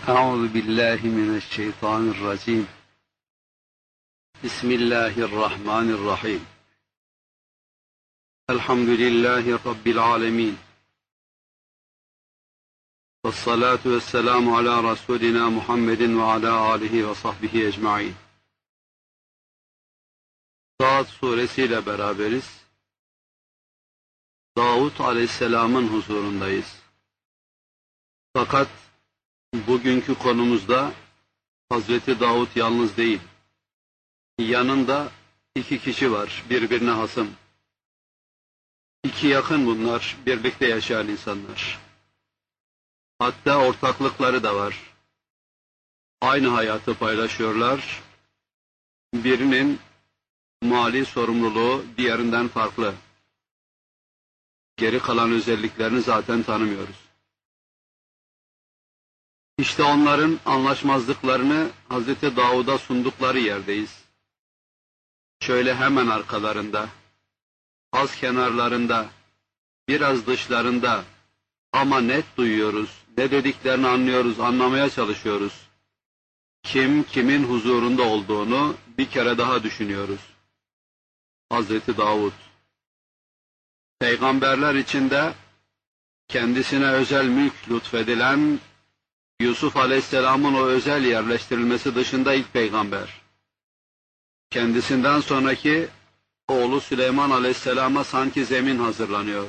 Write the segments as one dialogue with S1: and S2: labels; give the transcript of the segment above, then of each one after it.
S1: أعوذ بالله من الشيطان الرجيم. بسم الله الرحمن الرحيم. الحمد لله رب العالمين. والصلاة والسلام على رسولنا محمد وعلى آله وصحبه ecmaîn. Saat suresiyle beraberiz. Davud Aleyhisselam'ın huzurundayız. Fakat bugünkü konumuzda Hazreti Davud yalnız değil. Yanında iki kişi var, birbirine hasım. İki yakın bunlar, birlikte yaşayan insanlar. Hatta ortaklıkları da var. Aynı hayatı paylaşıyorlar. Birinin mali sorumluluğu diğerinden farklı. Geri kalan özelliklerini zaten tanımıyoruz. İşte onların anlaşmazlıklarını Hazreti Davud'a sundukları yerdeyiz. Şöyle hemen arkalarında, az kenarlarında, biraz dışlarında ama net duyuyoruz, ne dediklerini anlıyoruz, anlamaya çalışıyoruz. Kim kimin huzurunda olduğunu bir kere daha düşünüyoruz. Hazreti Davud, peygamberler içinde kendisine özel mülk lütfedilen Yusuf Aleyhisselam'ın o özel yerleştirilmesi dışında ilk peygamber. Kendisinden sonraki oğlu Süleyman Aleyhisselam'a sanki zemin hazırlanıyor.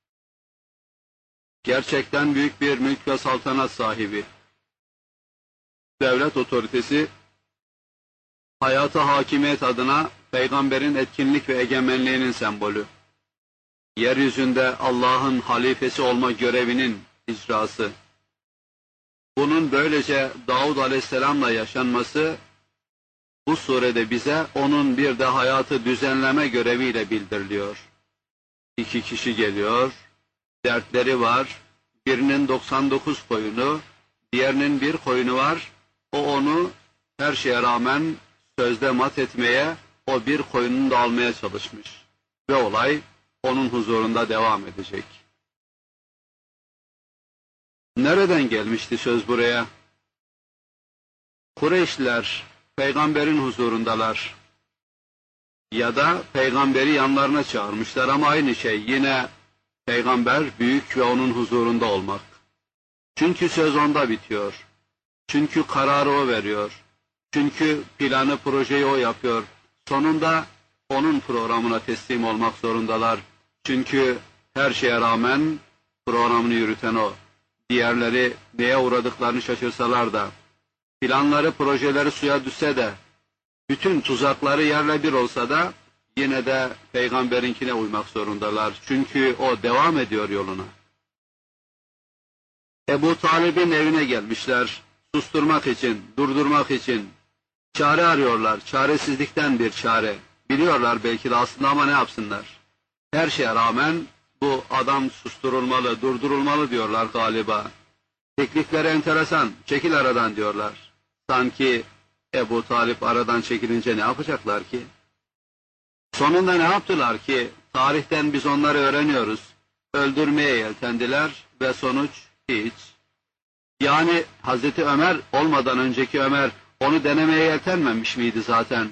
S1: Gerçekten büyük bir mülk ve saltanat sahibi. Devlet otoritesi, hayata hakimiyet adına peygamberin etkinlik ve egemenliğinin sembolü. Yeryüzünde Allah'ın halifesi olma görevinin icrası. Bunun böylece Davud Aleyhisselam'la yaşanması, bu surede bize onun bir de hayatı düzenleme göreviyle bildiriliyor. İki kişi geliyor, dertleri var, birinin 99 koyunu, diğerinin bir koyunu var, o onu her şeye rağmen sözde mat etmeye, o bir koyununu da almaya çalışmış. Ve olay onun huzurunda devam edecek. Nereden gelmişti söz buraya? Kureyşliler peygamberin huzurundalar. Ya da peygamberi yanlarına çağırmışlar ama aynı şey. Yine peygamber büyük ve onun huzurunda olmak. Çünkü söz onda bitiyor. Çünkü kararı o veriyor. Çünkü planı, projeyi o yapıyor. Sonunda onun programına teslim olmak zorundalar. Çünkü her şeye rağmen programını yürüten o. Diğerleri neye uğradıklarını şaşırsalar da, planları, projeleri suya düşse de, bütün tuzakları yerle bir olsa da, yine de peygamberinkine uymak zorundalar. Çünkü o devam ediyor yoluna. Ebu Talib'in evine gelmişler, susturmak için, durdurmak için. Çare arıyorlar, çaresizlikten bir çare. Biliyorlar belki de aslında ama ne yapsınlar? Her şeye rağmen, bu adam susturulmalı, durdurulmalı diyorlar galiba. Teklifleri enteresan, çekil aradan diyorlar. Sanki Ebu Talip aradan çekilince ne yapacaklar ki? Sonunda ne yaptılar ki? Tarihten biz onları öğreniyoruz. Öldürmeye yeltendiler ve sonuç hiç. Yani Hazreti Ömer olmadan önceki Ömer onu denemeye yeltenmemiş miydi zaten?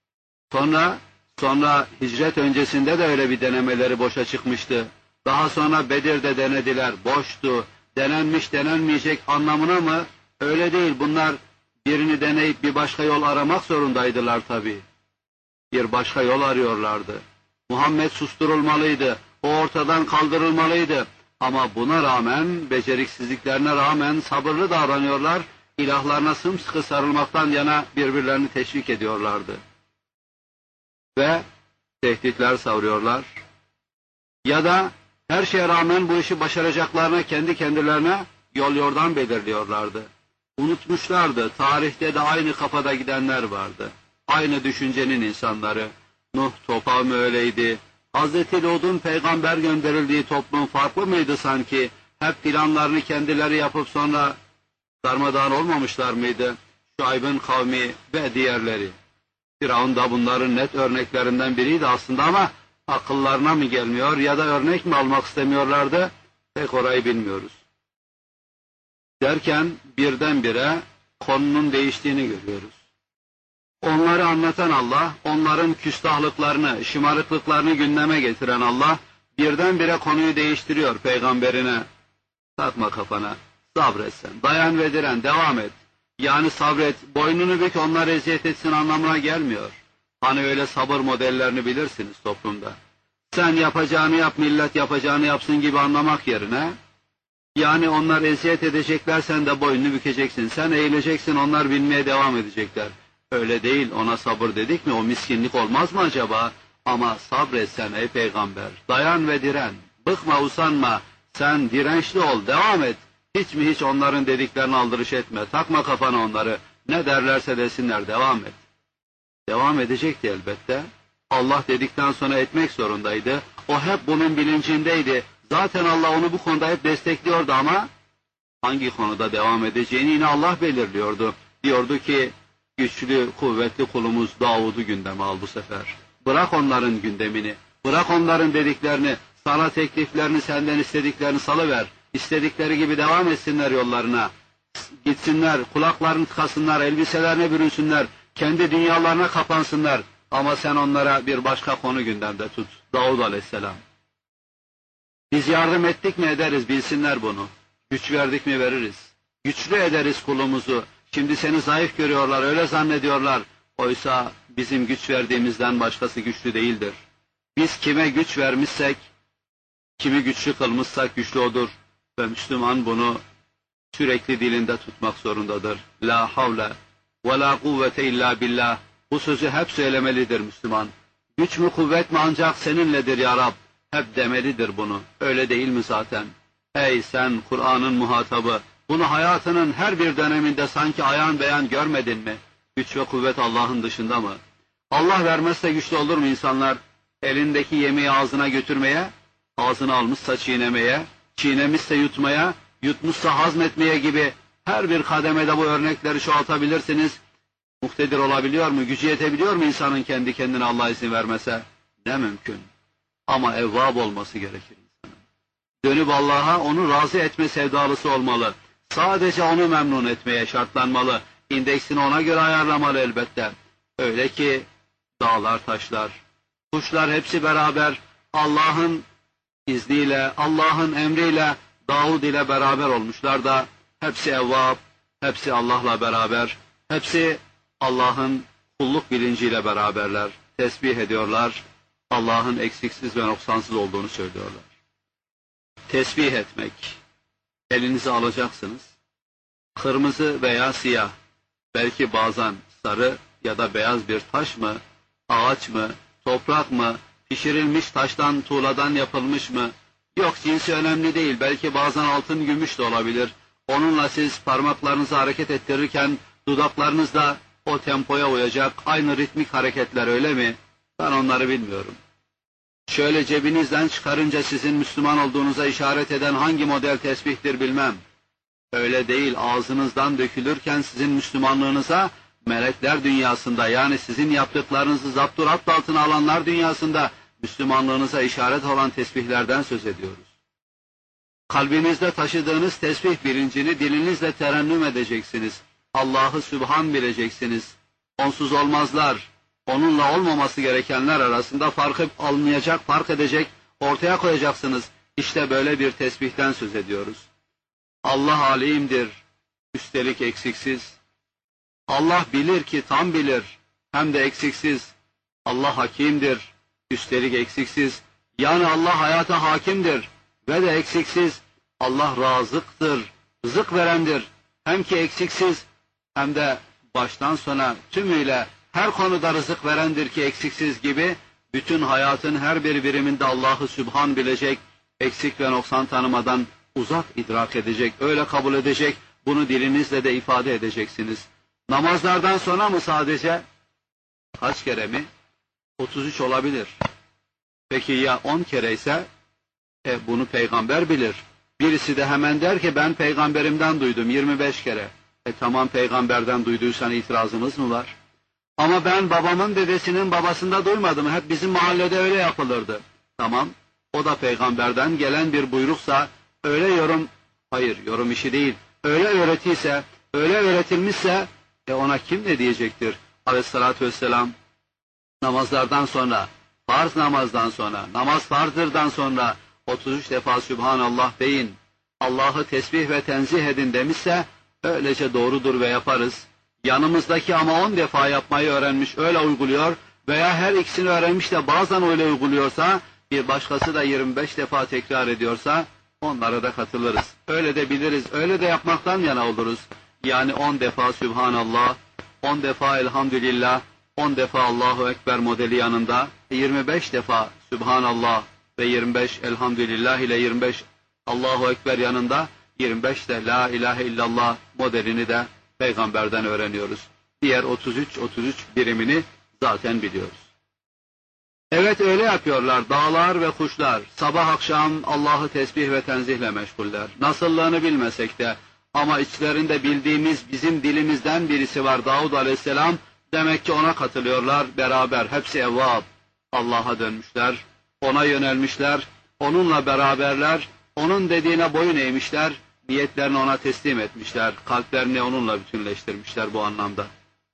S1: Sonra hicret öncesinde de öyle bir denemeleri boşa çıkmıştı. Daha sonra Bedir'de denediler, boştu. Denenmiş denenmeyecek anlamına mı? Öyle değil, bunlar birini deneyip bir başka yol aramak zorundaydılar tabii. Bir başka yol arıyorlardı. Muhammed susturulmalıydı, o ortadan kaldırılmalıydı. Ama buna rağmen, beceriksizliklerine rağmen sabırlı davranıyorlar, ilahlarına sımsıkı sarılmaktan yana birbirlerini teşvik ediyorlardı. Ve tehditler savuruyorlar. Ya da her şeye rağmen bu işi başaracaklarına kendi kendilerine yol yordan belirliyorlardı. Unutmuşlardı, tarihte de aynı kafada gidenler vardı. Aynı düşüncenin insanları. Nuh toplumı öyleydi. Hazreti Lut'un peygamber gönderildiği toplum farklı mıydı sanki? Hep planlarını kendileri yapıp sonra darmadağın olmamışlar mıydı? Şuayb'ın kavmi ve diğerleri. Firavun da bunların net örneklerinden biriydi aslında ama akıllarına mı gelmiyor ya da örnek mi almak istemiyorlardı? Pek orayı bilmiyoruz. Derken birdenbire konunun değiştiğini görüyoruz. Onları anlatan Allah, onların küstahlıklarını, şımarıklıklarını gündeme getiren Allah, birdenbire konuyu değiştiriyor peygamberine. Takma kafana, sabret sen, dayan ve diren, devam et. Yani sabret, boynunu bük onlar eziyet etsin anlamına gelmiyor. Hani öyle sabır modellerini bilirsiniz toplumda. Sen yapacağını yap, millet yapacağını yapsın gibi anlamak yerine, yani onlar eziyet edecekler, sen de boynunu bükeceksin. Sen eğileceksin, onlar binmeye devam edecekler. Öyle değil, ona sabır dedik mi o miskinlik olmaz mı acaba? Ama sabret sen ey peygamber, dayan ve diren, bıkma usanma, sen dirençli ol, devam et. Hiç mi hiç onların dediklerini aldırış etme, takma kafana onları, ne derlerse desinler, devam et. Devam edecekti elbette. Allah dedikten sonra etmek zorundaydı. O hep bunun bilincindeydi. Zaten Allah onu bu konuda hep destekliyordu ama hangi konuda devam edeceğini yine Allah belirliyordu. Diyordu ki güçlü, kuvvetli kulumuz Davud'u gündeme al bu sefer. Bırak onların gündemini, bırak onların dediklerini, sana tekliflerini, senden istediklerini salıver. İstedikleri gibi devam etsinler yollarına. Gitsinler, kulaklarını tıkasınlar, elbiselerine bürünsünler, kendi dünyalarına kapansınlar. Ama sen onlara bir başka konu gündemde tut. Davud Aleyhisselam. Biz yardım ettik mi ederiz, bilsinler bunu. Güç verdik mi veririz. Güçlü ederiz kulumuzu. Şimdi seni zayıf görüyorlar, öyle zannediyorlar. Oysa bizim güç verdiğimizden başkası güçlü değildir. Biz kime güç vermişsek, kimi güçlü kılmışsak güçlü odur. Ve Müslüman bunu sürekli dilinde tutmak zorundadır. La havle ve la kuvvete illa billah. Bu sözü hep söylemelidir Müslüman. Güç mü kuvvet mi ancak seninledir ya Rab. Hep demelidir bunu. Öyle değil mi zaten? Ey sen Kur'an'ın muhatabı, bunu hayatının her bir döneminde sanki ayan beyan görmedin mi? Güç ve kuvvet Allah'ın dışında mı? Allah vermezse güçlü olur mu insanlar? Elindeki yemeği ağzına götürmeye, ağzına almışsa çiğnemeye, çiğnemişse yutmaya, yutmuşsa hazmetmeye gibi her bir kademede bu örnekleri çoğaltabilirsiniz. Muktedir olabiliyor mu? Gücü yetebiliyor mu insanın kendi kendine Allah izin vermese? Ne mümkün. Ama evvab olması gerekir insanın. Dönüp Allah'a onu razı etme sevdalısı olmalı. Sadece onu memnun etmeye şartlanmalı. İndeksini ona göre ayarlamalı elbette. Öyle ki dağlar taşlar, kuşlar hepsi beraber Allah'ın izniyle, Allah'ın emriyle Davud ile beraber olmuşlar da hepsi evvab, hepsi Allah'la beraber, hepsi Allah'ın kulluk bilinciyle beraberler. Tesbih ediyorlar. Allah'ın eksiksiz ve noksansız olduğunu söylüyorlar. Tesbih etmek. Elinize alacaksınız. Kırmızı veya siyah, belki bazen sarı ya da beyaz bir taş mı, ağaç mı, toprak mı, pişirilmiş taştan, tuğladan yapılmış mı? Yok, cinsi önemli değil. Belki bazen altın, gümüş de olabilir. Onunla siz parmaklarınızı hareket ettirirken dudaklarınız da o tempoya uyacak. Aynı ritmik hareketler, öyle mi? Ben onları bilmiyorum. Şöyle cebinizden çıkarınca sizin Müslüman olduğunuza işaret eden hangi model tesbihtir bilmem. Öyle değil, ağzınızdan dökülürken sizin Müslümanlığınıza melekler dünyasında, yani sizin yaptıklarınızı zapturapt altına alanlar dünyasında Müslümanlığınıza işaret olan tesbihlerden söz ediyoruz. Kalbinizde taşıdığınız tesbih bilincini dilinizle terennüm edeceksiniz. Allah'ı Sübhan bileceksiniz. Onsuz olmazlar. Onunla olmaması gerekenler arasında farkı almayacak, fark edecek, ortaya koyacaksınız. İşte böyle bir tesbihten söz ediyoruz. Allah alimdir, üstelik eksiksiz. Allah bilir ki tam bilir, hem de eksiksiz. Allah hakimdir, üstelik eksiksiz. Yani Allah hayata hakimdir ve de eksiksiz. Allah razıktır, rızık verendir. Hem ki eksiksiz, hem de baştan sona tümüyle her konuda rızık verendir ki eksiksiz gibi, bütün hayatın her bir biriminde Allah'ı Sübhan bilecek, eksik ve noksan tanımadan uzak idrak edecek, öyle kabul edecek, bunu dilinizle de ifade edeceksiniz. Namazlardan sonra mı sadece? Kaç kere mi? 33 olabilir. Peki ya 10 kere ise? Bunu peygamber bilir. Birisi de hemen der ki ben peygamberimden duydum 25 kere. Tamam, peygamberden duyduysan itirazımız mı var? Ama ben babamın dedesinin babasında duymadım. Hep bizim mahallede öyle yapılırdı. Tamam, o da peygamberden gelen bir buyruksa öyle yorum, hayır yorum işi değil. öyle öğretiyse, öyle öğretilmişse ona kim ne diyecektir? Aleyhissalatü vesselam namazlardan sonra, farz namazdan sonra, namaz farzdırdan sonra 33 defa Sübhanallah deyin, Allah'ı tesbih ve tenzih edin demişse öylece doğrudur ve yaparız. Yanımızdaki ama 10 defa yapmayı öğrenmiş, öyle uyguluyor veya her ikisini öğrenmiş de bazen öyle uyguluyorsa, bir başkası da 25 defa tekrar ediyorsa onlara da katılırız. Öyle de biliriz, öyle de yapmaktan yana oluruz. Yani 10 defa Sübhanallah, 10 defa Elhamdülillah, 10 defa Allahu Ekber modeli yanında, 25 defa Sübhanallah ve 25 Elhamdülillah ile 25 Allahu Ekber yanında, 25 de La İlahe illallah modelini de Peygamberden öğreniyoruz. Diğer 33 birimini zaten biliyoruz. Evet, öyle yapıyorlar dağlar ve kuşlar. Sabah akşam Allah'ı tesbih ve tenzihle meşguller. Nasıllığını bilmesek de ama içlerinde bildiğimiz bizim dilimizden birisi var, Davud Aleyhisselam. Demek ki ona katılıyorlar beraber. Hepsi evvab. Allah'a dönmüşler, ona yönelmişler, onunla beraberler, onun dediğine boyun eğmişler, niyetlerini ona teslim etmişler, kalplerini onunla bütünleştirmişler bu anlamda.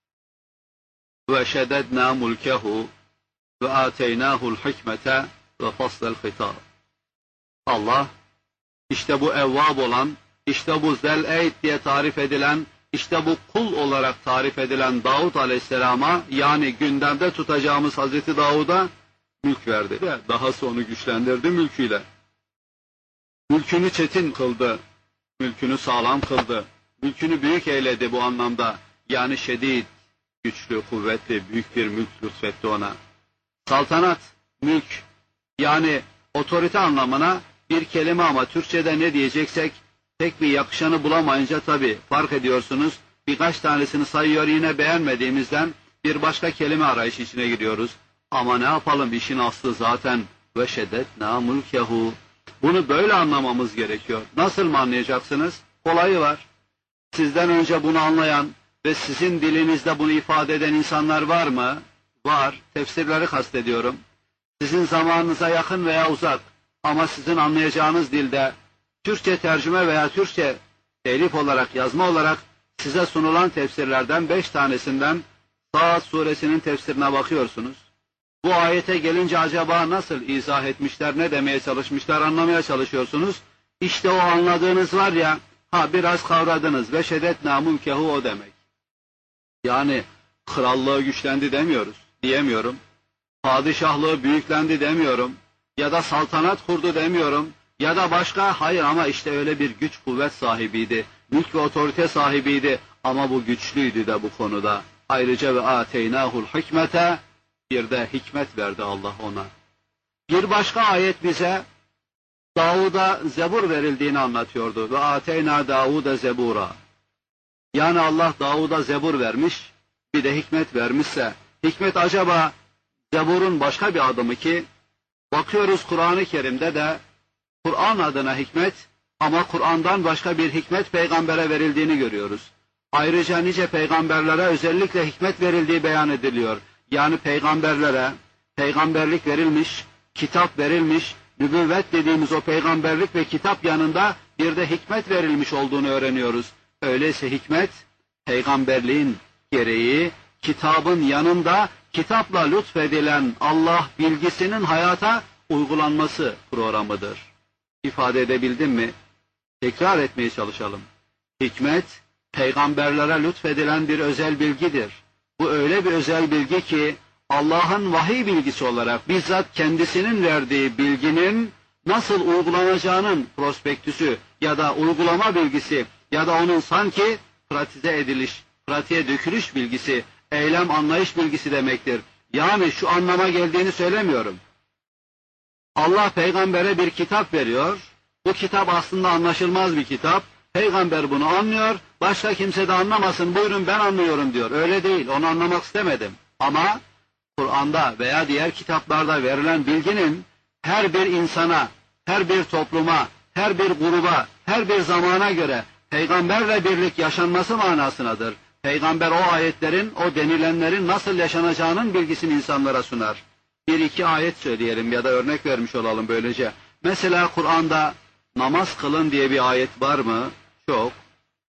S1: Ve şeddedna mulkehu ve ateynahu'l hikmete ve faslel hitab. Allah işte bu evvab olan, işte bu zel-eyd diye tarif edilen, işte bu kul olarak tarif edilen Davud Aleyhisselam'a, yani gündemde tutacağımız Hazreti Davud'a mülk verdi. Dahası onu güçlendirdi mülküyle. Mülkünü çetin kıldı, mülkünü sağlam kıldı, mülkünü büyük eyledi bu anlamda. Yani şedid, güçlü, kuvvetli, büyük bir mülk lütfetti ona. Saltanat, mülk, yani otorite anlamına bir kelime ama Türkçe'de ne diyeceksek pek bir yakışanı bulamayınca tabii fark ediyorsunuz. Birkaç tanesini sayıyor, yine beğenmediğimizden bir başka kelime arayışı içine giriyoruz. Ama ne yapalım, işin aslı zaten ve şeddetna mulkehu. Bunu böyle anlamamız gerekiyor. Nasıl mı anlayacaksınız? Kolayı var. Sizden önce bunu anlayan ve sizin dilinizde bunu ifade eden insanlar var mı? Var. Tefsirleri kastediyorum. Sizin zamanınıza yakın veya uzak ama sizin anlayacağınız dilde Türkçe tercüme veya Türkçe telif olarak, yazma olarak size sunulan tefsirlerden 5 tanesinden Saat suresinin tefsirine bakıyorsunuz. Bu ayete gelince acaba nasıl izah etmişler, ne demeye çalışmışlar anlamaya çalışıyorsunuz. İşte o anladığınız var ya, biraz kavradınız ve şeddetna mulkehu o demek. Yani krallığı güçlendi demiyoruz, diyemiyorum. Padişahlığı büyüklendi demiyorum. Ya da saltanat kurdu demiyorum. Ya da başka, hayır ama işte öyle bir güç kuvvet sahibiydi. Mülk ve otorite sahibiydi ama bu güçlüydü de bu konuda. Ayrıca ve ateynahu'l hikmete, bir de hikmet verdi Allah ona. Bir başka ayet bize Davud'a zebur verildiğini anlatıyordu. Ve ateyna Davud'a zebura. Yani Allah Davud'a zebur vermiş, bir de hikmet vermişse, hikmet acaba zeburun başka bir adı mı ki? Bakıyoruz Kur'an-ı Kerim'de de Kur'an adına hikmet ama Kur'an'dan başka bir hikmet peygambere verildiğini görüyoruz. Ayrıca nice peygamberlere özellikle hikmet verildiği beyan ediliyor. Yani peygamberlere peygamberlik verilmiş, kitap verilmiş, nübüvvet dediğimiz o peygamberlik ve kitap yanında bir de hikmet verilmiş olduğunu öğreniyoruz. Öyleyse hikmet, peygamberliğin gereği, kitabın yanında kitapla lütfedilen Allah bilgisinin hayata uygulanması programıdır. İfade edebildim mi? Tekrar etmeye çalışalım. Hikmet, peygamberlere lütfedilen bir özel bilgidir. Bu öyle bir özel bilgi ki Allah'ın vahiy bilgisi olarak bizzat kendisinin verdiği bilginin nasıl uygulanacağının prospektüsü ya da uygulama bilgisi ya da onun sanki pratize ediliş, pratiğe dökülüş bilgisi, eylem anlayış bilgisi demektir. Yani şu anlama geldiğini söylemiyorum. Allah peygambere bir kitap veriyor. Bu kitap aslında anlaşılmaz bir kitap. Peygamber bunu anlıyor. Başka kimse de anlamasın. Buyurun ben anlıyorum diyor. Öyle değil. Onu anlamak istemedim. Ama Kur'an'da veya diğer kitaplarda verilen bilginin her bir insana, her bir topluma, her bir gruba, her bir zamana göre peygamberle birlik yaşanması manasınadır. Peygamber o ayetlerin, o denilenlerin nasıl yaşanacağının bilgisini insanlara sunar. Bir iki ayet söyleyelim ya da örnek vermiş olalım böylece. Mesela Kur'an'da namaz kılın diye bir ayet var mı? Çok.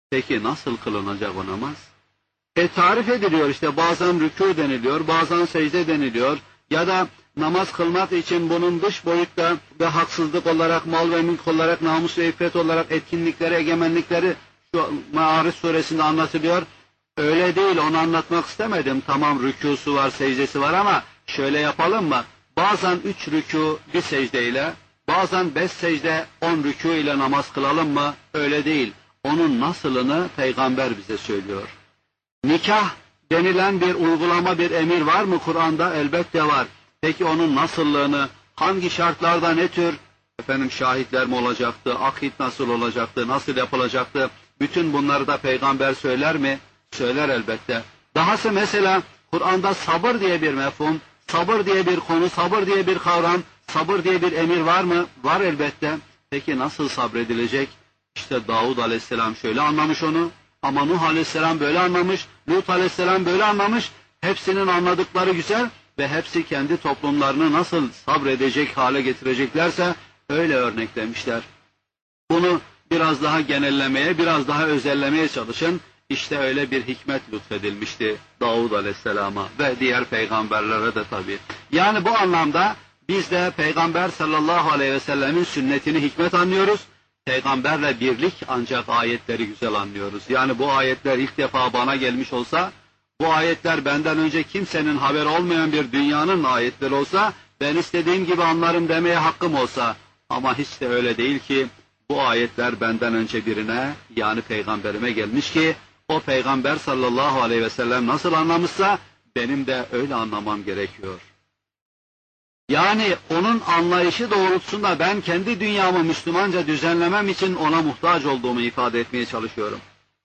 S1: Peki nasıl kılınacak o namaz? Tarif ediliyor işte, bazen rükû deniliyor, bazen secde deniliyor ya da namaz kılmak için bunun dış boyutta ve haksızlık olarak, mal ve mülk olarak, namus ve iffet olarak etkinlikleri, egemenlikleri şu Maarif suresinde anlatılıyor. Öyle değil, onu anlatmak istemedim. Tamam, rükûsu var, secdesi var ama şöyle yapalım mı? Bazen 3 rükû bir secdeyle, bazen 5 secde 10 rükû ile namaz kılalım mı? Öyle değil. Onun nasılını Peygamber bize söylüyor. Nikah denilen bir uygulama, bir emir var mı Kur'an'da? Elbette var. Peki onun nasıllığını, hangi şartlarda, ne tür şahitler mi olacaktı, akit nasıl olacaktı, nasıl yapılacaktı? Bütün bunları da Peygamber söyler mi? Söyler elbette. Dahası mesela Kur'an'da sabır diye bir mefhum, sabır diye bir konu, sabır diye bir kavram, sabır diye bir emir var mı? Var elbette. Peki nasıl sabredilecek? İşte Davud Aleyhisselam şöyle anlamış onu, ama Nuh Aleyhisselam böyle anlamış, Lut Aleyhisselam böyle anlamış. Hepsinin anladıkları güzel ve hepsi kendi toplumlarını nasıl sabredecek hale getireceklerse öyle örneklemişler. Bunu biraz daha genellemeye, biraz daha özellemeye çalışın. İşte öyle bir hikmet lütfedilmişti Davud Aleyhisselam'a ve diğer peygamberlere de tabii. Yani bu anlamda biz de Peygamber sallallahu aleyhi ve sellemin sünnetini hikmet anlıyoruz. Peygamberle birlik ancak ayetleri güzel anlıyoruz. Yani bu ayetler ilk defa bana gelmiş olsa, bu ayetler benden önce kimsenin haberi olmayan bir dünyanın ayetleri olsa, ben istediğim gibi anlarım demeye hakkım olsa, ama hiç de öyle değil ki, bu ayetler benden önce birine, yani peygamberime gelmiş ki, o peygamber sallallahu aleyhi ve sellem nasıl anlamışsa, benim de öyle anlamam gerekiyor. Yani onun anlayışı doğrultusunda ben kendi dünyamı Müslümanca düzenlemem için ona muhtaç olduğumu ifade etmeye çalışıyorum.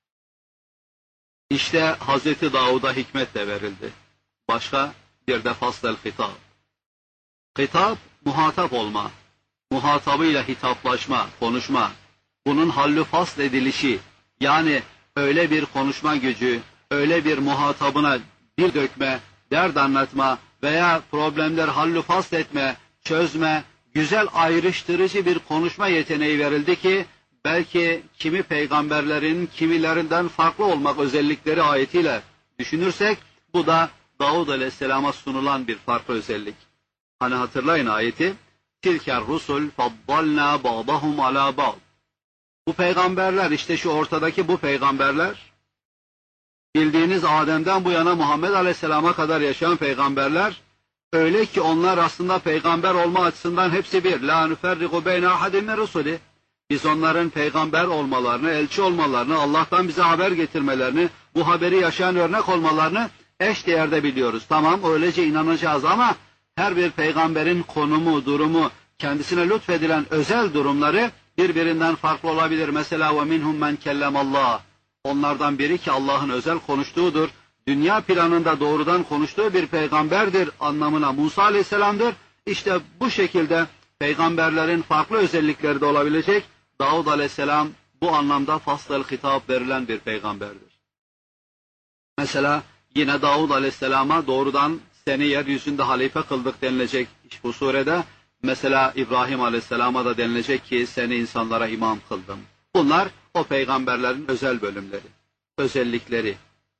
S1: İşte Hazreti Davud'a hikmet de verildi. Başka bir de fasl-el hitap. Hitap, muhatap olma. Muhatabıyla hitaplaşma, konuşma. Bunun hallü fasl edilişi, yani öyle bir konuşma gücü, öyle bir muhatabına dil dökme, dert anlatma veya problemler hallü fasl etme, çözme, güzel ayrıştırıcı bir konuşma yeteneği verildi ki, belki kimi peygamberlerin kimilerinden farklı olmak özellikleri ayetiyle düşünürsek, bu da Davud Aleyhisselam'a sunulan bir farklı özellik. Hani hatırlayın ayeti, Tilker rusul faddalna ba'dahum ala ba'd. Bu peygamberler, işte şu ortadaki bu peygamberler, bildiğiniz Adem'den bu yana Muhammed Aleyhisselam'a kadar yaşayan peygamberler, öyle ki onlar aslında peygamber olma açısından hepsi bir. La nüferriku beyne ahadin min rusuli. Biz onların peygamber olmalarını, elçi olmalarını, Allah'tan bize haber getirmelerini, bu haberi yaşayan örnek olmalarını eş değerde biliyoruz. Tamam, öylece inanacağız ama her bir peygamberin konumu, durumu, kendisine lütfedilen özel durumları birbirinden farklı olabilir. Mesela وَمِنْهُمْ مَنْ كَلَّمَ اللّٰهِ. Onlardan biri ki Allah'ın özel konuştuğudur. Dünya planında doğrudan konuştuğu bir peygamberdir anlamına Musa Aleyhisselam'dır. İşte bu şekilde peygamberlerin farklı özellikleri de olabilecek. Davud Aleyhisselam bu anlamda fasl-el hitap verilen bir peygamberdir. Mesela yine Davud Aleyhisselam'a doğrudan seni yeryüzünde halife kıldık denilecek bu surede. Mesela İbrahim Aleyhisselam'a da denilecek ki seni insanlara imam kıldım. Bunlar o peygamberlerin özel bölümleri, özellikleri.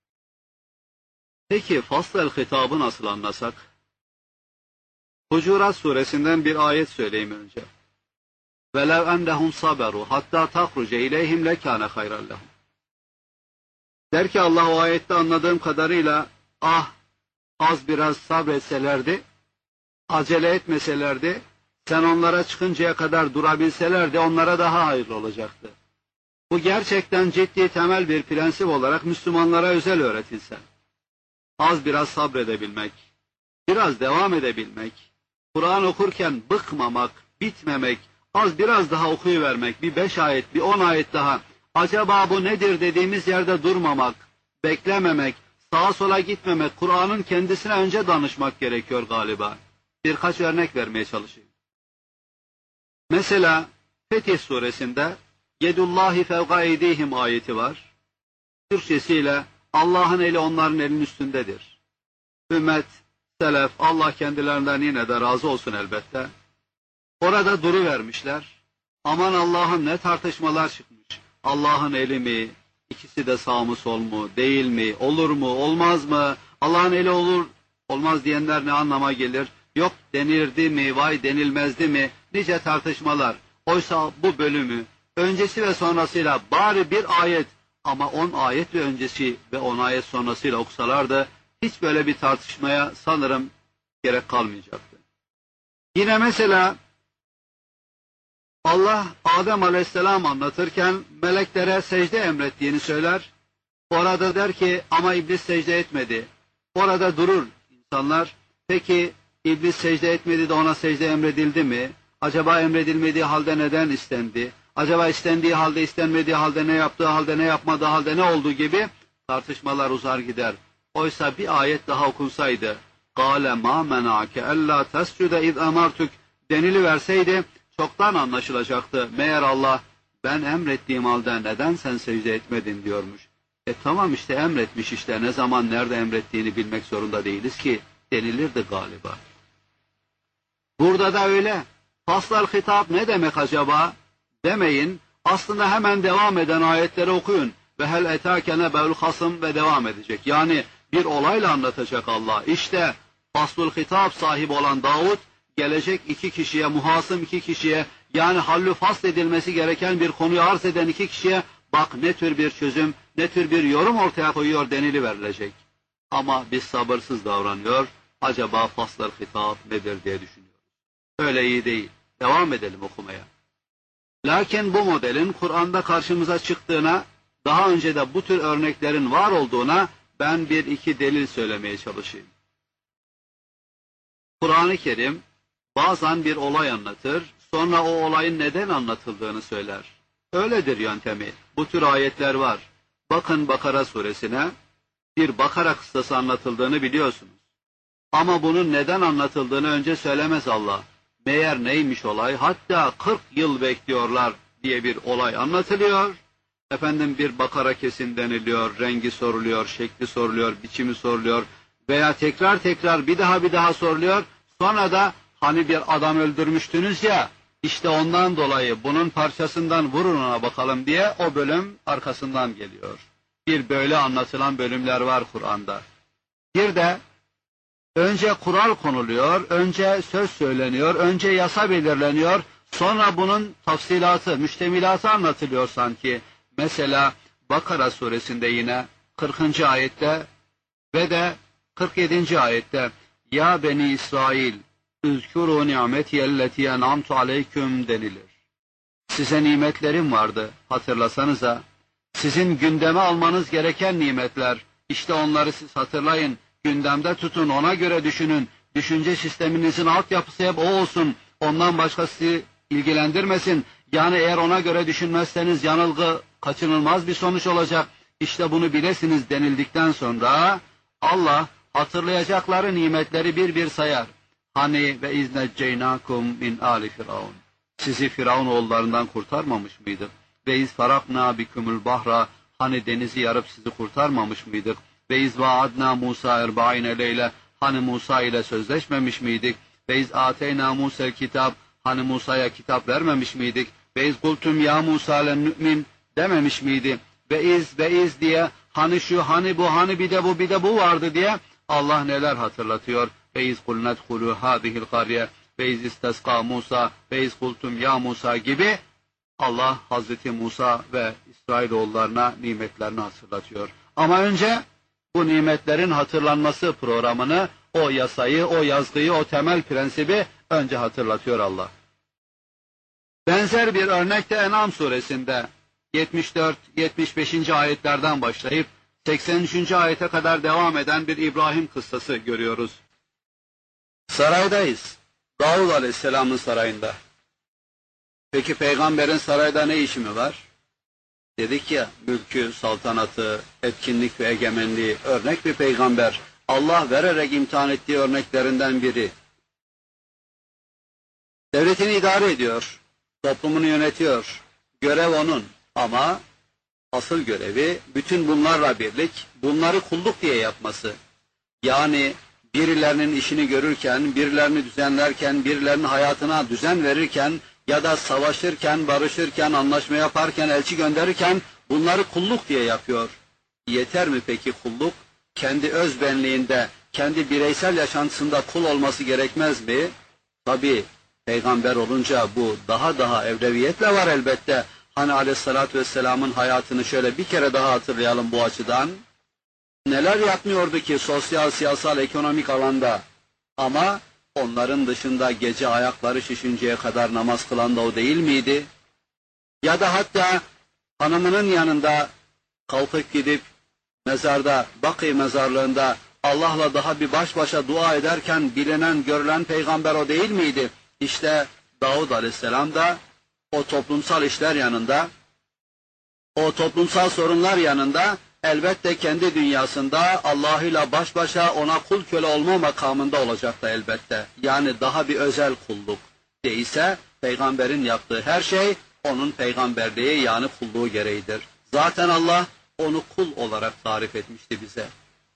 S1: Peki fasl-el hitabı nasıl anlasak? Hucurat suresinden bir ayet söyleyeyim önce. وَلَوْ اَنَّهُمْ صَبَرُوا حَتَّى تَخْرُجَ اِلَيْهِمْ لَكَانَ خَيْرًا لَهُمْ. Der ki Allah o ayette anladığım kadarıyla, az biraz sabretselerdi, acele etmeselerdi, sen onlara çıkıncaya kadar durabilselerdi onlara daha hayırlı olacaktı. Bu gerçekten ciddi temel bir prensip olarak Müslümanlara özel öğretilse. Az biraz sabredebilmek, biraz devam edebilmek, Kur'an okurken bıkmamak, bitmemek, az biraz daha okuyuvermek, bir 5 ayet, bir 10 ayet daha, acaba bu nedir dediğimiz yerde durmamak, beklememek, sağa sola gitmemek, Kur'an'ın kendisine önce danışmak gerekiyor galiba. Birkaç örnek vermeye çalışayım. Mesela Fetih suresinde Yedullahi fevga eydihim ayeti var. Türkçesiyle Allah'ın eli onların elinin üstündedir. Ümmet, selef, Allah kendilerinden yine de razı olsun elbette. Orada duruvermişler. Aman Allah'ım ne tartışmalar çıkmış. Allah'ın eli mi, İkisi de sağ mı sol mu, değil mi, olur mu, olmaz mı, Allah'ın eli olur, olmaz diyenler ne anlama gelir? Yok denirdi mi, vay denilmezdi mi, nice tartışmalar. Oysa bu bölümü öncesi ve sonrasıyla bari bir ayet ama 10 ayet ve öncesi ve 10 ayet sonrasıyla okusalardı hiç böyle bir tartışmaya sanırım gerek kalmayacaktı. Yine mesela Allah Adem Aleyhisselam anlatırken meleklere secde emrettiğini söyler. Orada der ki ama iblis secde etmedi. Orada durur insanlar. Peki iblis secde etmedi de ona secde emredildi mi? Acaba emredilmediği halde neden istendi? Acaba istendiği halde istenmediği halde ne yaptığı halde ne yapmadığı halde ne olduğu gibi tartışmalar uzar gider. Oysa bir ayet daha okunsaydı قَالَ مَا مَنَعَكَ أَلَّا تَسْجُدَ اِذْ اَمَرْتُكَ deniliverseydi çoktan anlaşılacaktı. Meğer Allah ben emrettiğim halde neden sen secde etmedin diyormuş. Tamam işte emretmiş işte ne zaman nerede emrettiğini bilmek zorunda değiliz ki denilirdi galiba. Burada da öyle. Faslar hitap ne demek acaba? Demeyin. Aslında hemen devam eden ayetleri okuyun. Ve hel etâke nebe'ül hasım ve devam edecek. Yani bir olayla anlatacak Allah. İşte faslul hitap sahibi olan Davud gelecek iki kişiye, muhasım iki kişiye yani hallü fasl edilmesi gereken bir konuyu arz eden iki kişiye bak ne tür bir çözüm, ne tür bir yorum ortaya koyuyor deniliverilecek. Ama biz sabırsız davranıyor. Acaba faslar hitap nedir diye düşünüyoruz. Öyle iyi değil. Devam edelim okumaya. Lakin bu modelin Kur'an'da karşımıza çıktığına, daha önce de bu tür örneklerin var olduğuna ben bir iki delil söylemeye çalışayım. Kur'an-ı Kerim bazen bir olay anlatır, sonra o olayın neden anlatıldığını söyler. Öyledir yöntemi. Bu tür ayetler var. Bakın Bakara suresine, bir Bakara kıssası anlatıldığını biliyorsunuz. Ama bunun neden anlatıldığını önce söylemez Allah. Meğer neymiş olay? Hatta 40 yıl bekliyorlar diye bir olay anlatılıyor. Efendim bir Bakara kesin deniliyor, rengi soruluyor, şekli soruluyor, biçimi soruluyor veya tekrar tekrar bir daha soruluyor. Sonra da hani bir adam öldürmüştünüz ya, işte ondan dolayı bunun parçasından vurun ona bakalım diye o bölüm arkasından geliyor. Bir böyle anlatılan bölümler var Kur'an'da. Bir de önce kural konuluyor, önce söz söyleniyor, önce yasa belirleniyor, sonra bunun tafsilatı, müştemilatı anlatılıyor sanki. Mesela Bakara suresinde yine 40. ayette ve de 47. ayette Ya Beni İsrail, üzkuru ni'metiyelleti en'amtu aleyküm denilir. Size nimetlerim vardı, hatırlasanıza. Sizin gündeme almanız gereken nimetler, işte onları siz hatırlayın, gündemde tutun, ona göre düşünün. Düşünce sisteminizin altyapısı hep o olsun, ondan başkası ilgilendirmesin. Yani eğer ona göre düşünmezseniz yanılgı kaçınılmaz bir sonuç olacak. İşte bunu bilesiniz denildikten sonra Allah hatırlayacakları nimetleri bir bir sayar. Hani ve izneceynakum min ali firavun. Sizi Firavun oğullarından kurtarmamış mıydık? Ve iz farakna bikumul bahra. Hani denizi yarıp sizi kurtarmamış mıydık? Ve iz vaadna Musa erbaine leyle. Hani Musa ile sözleşmemiş miydik? Ve iz ateyna Musa'l kitap. Hani Musa'ya kitap vermemiş miydik? Ve iz kultum ya Musa len mü'min dememiş miydi? Ve iz diye hani şu, hani bu, hani bir de bu vardı diye Allah neler hatırlatıyor. Ve iz kulnet hulu hadihil kariye ve iz isteska Musa ve iz kultum ya Musa gibi Allah Hazreti Musa ve İsrailoğullarına nimetlerini hatırlatıyor. Ama önce bu nimetlerin hatırlanması programını, o yasayı, o yazgıyı, o temel prensibi önce hatırlatıyor Allah. Benzer bir örnek de En'am suresinde 74-75. ayetlerden başlayıp 83. ayete kadar devam eden bir İbrahim kıssası görüyoruz. Saraydayız. Davud Aleyhisselam'ın sarayında. Peki peygamberin sarayda ne işi mi var? Dedik ya, mülkü, saltanatı, etkinlik ve egemenliği, örnek bir peygamber. Allah vererek imtihan ettiği örneklerinden biri. Devletini idare ediyor, toplumunu yönetiyor. Görev onun ama asıl görevi bütün bunlarla birlik, bunları kulluk diye yapması. Yani birilerinin işini görürken, birilerini düzenlerken, birilerinin hayatına düzen verirken ya da savaşırken, barışırken, anlaşma yaparken, elçi gönderirken Bunları kulluk diye yapıyor. Yeter mi peki kulluk? Kendi öz benliğinde, kendi bireysel yaşantısında kul olması gerekmez mi? Tabii peygamber olunca bu daha evreviyetle var elbette. Hani aleyhissalatü vesselamın hayatını şöyle bir kere daha hatırlayalım bu açıdan. Neler yapmıyordu ki sosyal, siyasal, ekonomik alanda? Ama onların dışında gece ayakları şişinceye kadar namaz kılan da o değil miydi? Ya da hatta hanımının yanında kalkıp gidip mezarda, Bakı mezarlığında Allah'la daha bir baş başa dua ederken bilinen, görülen peygamber o değil miydi? İşte Davud Aleyhisselam da o toplumsal işler yanında, o toplumsal sorunlar yanında elbette kendi dünyasında Allah'ıyla baş başa ona kul köle olma makamında olacaktı elbette. Yani daha bir özel kulluk değilse peygamberin yaptığı her şey onun peygamberliği yani kulluğu gereğidir. Zaten Allah onu kul olarak tarif etmişti bize.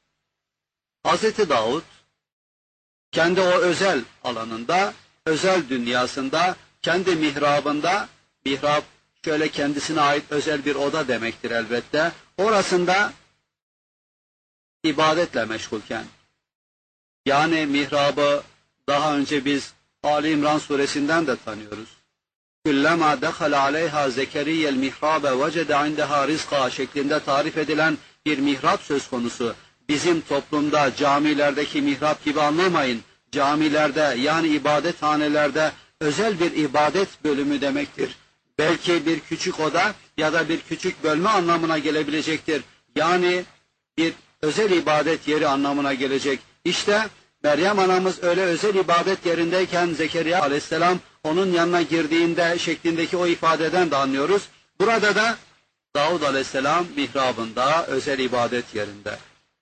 S1: Hazreti Davud kendi o özel alanında, özel dünyasında, kendi mihrabında, mihrap şöyle kendisine ait özel bir oda demektir elbette. Orasında ibadetle meşgulken, yani mihrabı daha önce biz Ali İmran suresinden de tanıyoruz. Kullama dakhala aleyha Zekeriya'l mihrabe vecede indeha rizqa şeklinde tarif edilen bir mihrap söz konusu. Bizim toplumda camilerdeki mihrap gibi anlamayın. Camilerde yani ibadethanelerde özel bir ibadet bölümü demektir. Belki bir küçük oda ya da bir küçük bölme anlamına gelebilecektir. Yani bir özel ibadet yeri anlamına gelecek. İşte Meryem anamız öyle özel ibadet yerindeyken Zekeriya aleyhisselam onun yanına girdiğinde şeklindeki o ifadeden de anlıyoruz. Burada da Davud aleyhisselam mihrabında, özel ibadet yerinde.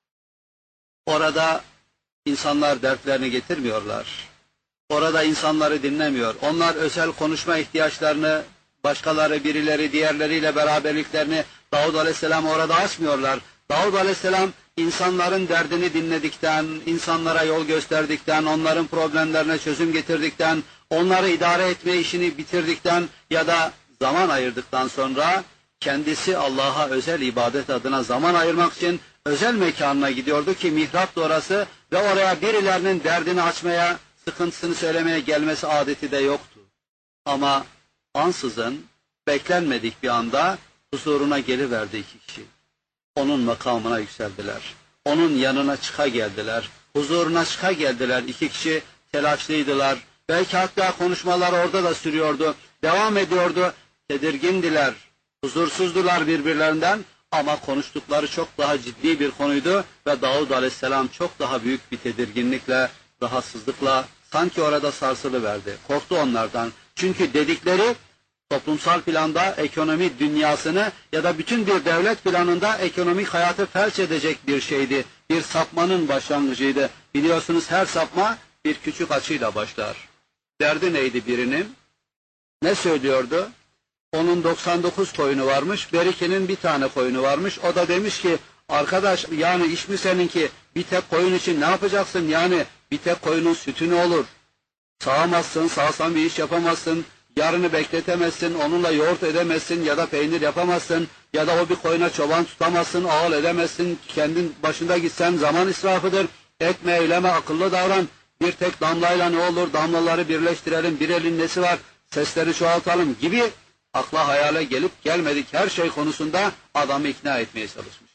S1: Orada insanlar dertlerini getirmiyorlar. Orada insanları dinlemiyor. Onlar özel konuşma ihtiyaçlarını başkaları, birileri, diğerleriyle beraberliklerini Davud aleyhisselam orada açmıyorlar. Davud aleyhisselam insanların derdini dinledikten, insanlara yol gösterdikten, onların problemlerine çözüm getirdikten, onları idare etme işini bitirdikten ya da zaman ayırdıktan sonra kendisi Allah'a özel ibadet adına zaman ayırmak için özel mekanına gidiyordu ki mihrap da orası ve oraya birilerinin derdini açmaya, sıkıntısını söylemeye gelmesi adeti de yoktu. Ama ansızın, beklenmedik bir anda huzuruna geliverdi iki kişi. Onun makamına yükseldiler. Onun yanına çıka geldiler. Huzuruna çıka geldiler. İki kişi telaşlıydılar. Belki hatta konuşmalar orada da sürüyordu. Devam ediyordu. Tedirgindiler. Huzursuzdular birbirlerinden. Ama konuştukları çok daha ciddi bir konuydu. Ve Davud aleyhisselam çok daha büyük bir tedirginlikle, rahatsızlıkla sanki orada sarsılıverdi. Korktu onlardan. Çünkü dedikleri toplumsal planda ekonomi dünyasını ya da bütün bir devlet planında ekonomik hayatı felç edecek bir şeydi. Bir sapmanın başlangıcıydı. Biliyorsunuz her sapma bir küçük açıyla başlar. Derdi neydi birinin? Ne söylüyordu? Onun 99 koyunu varmış, Berike'nin bir tane koyunu varmış. O da demiş ki, arkadaş yani iş mi seninki? Bir tek koyun için ne yapacaksın? Yani bir tek koyunun sütü ne olur? Sağamazsın, sağsan bir iş yapamazsın. Yarını bekletemezsin, onunla yoğurt edemezsin ya da peynir yapamazsın ya da o bir koyuna çoban tutamazsın, ağıl edemezsin, kendin başında gitsen zaman israfıdır. Etme, eyleme, akıllı davran. Bir tek damlayla ne olur, damlaları birleştirelim, bir elin nesi var, sesleri çoğaltalım gibi akla hayale gelip gelmedik her şey konusunda adamı ikna etmeye çalışmış.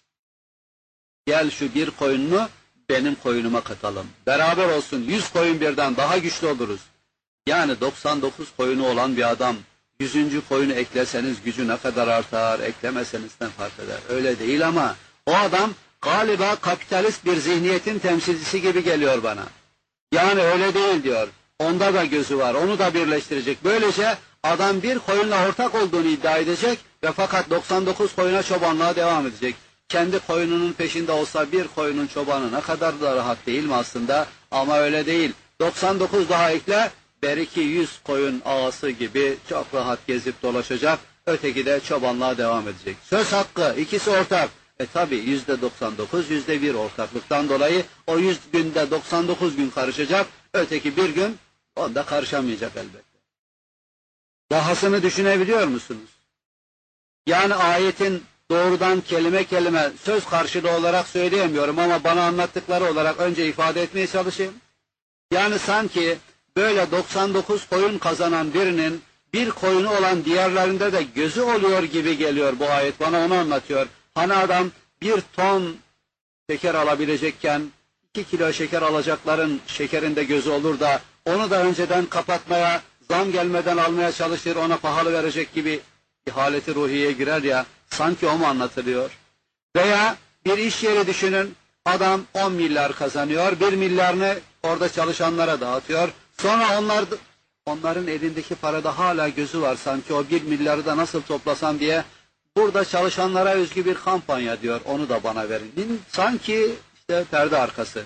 S1: Gel şu bir koyununu benim koyunuma katalım. Beraber olsun 100 koyun birden daha güçlü oluruz. Yani 99 koyunu olan bir adam 100. koyunu ekleseniz gücü ne kadar artar, eklemeseniz ne fark eder. Öyle değil ama o adam galiba kapitalist bir zihniyetin temsilcisi gibi geliyor bana. Yani öyle değil diyor. Onda da gözü var, onu da birleştirecek. Böylece adam bir koyunla ortak olduğunu iddia edecek ve fakat 99 koyuna çobanlığa devam edecek. Kendi koyununun peşinde olsa bir koyunun çobanı ne kadar da rahat değil mi aslında? Ama öyle değil. 99 daha ekle, beriki 100 koyun ağası gibi çok rahat gezip dolaşacak. Öteki de çobanlığa devam edecek. Söz hakkı, ikisi ortak. Tabi %99, %1 ortaklıktan dolayı o 100 günde 99 gün karışacak. Öteki bir gün onda karışamayacak elbette. Dahasını düşünebiliyor musunuz? Yani ayetin doğrudan kelime kelime söz karşılığı olarak söyleyemiyorum ama bana anlattıkları olarak önce ifade etmeye çalışayım. Yani sanki böyle 99 koyun kazanan birinin bir koyunu olan diğerlerinde de gözü oluyor gibi geliyor bu ayet. Bana onu anlatıyor. Hani adam bir ton şeker alabilecekken 2 kilo şeker alacakların şekerinde gözü olur da onu da önceden kapatmaya, zam gelmeden almaya çalışır, ona pahalı verecek gibi bir haleti ruhiyeye girer ya, sanki o mu anlatılıyor? Veya bir iş yeri düşünün, adam 10 milyar kazanıyor, 1 milyarını orada çalışanlara dağıtıyor, sonra onların elindeki parada hala gözü var, sanki o 1 milyarı da nasıl toplasam diye, burada çalışanlara özgü bir kampanya diyor, onu da bana verin. Sanki işte perde arkası.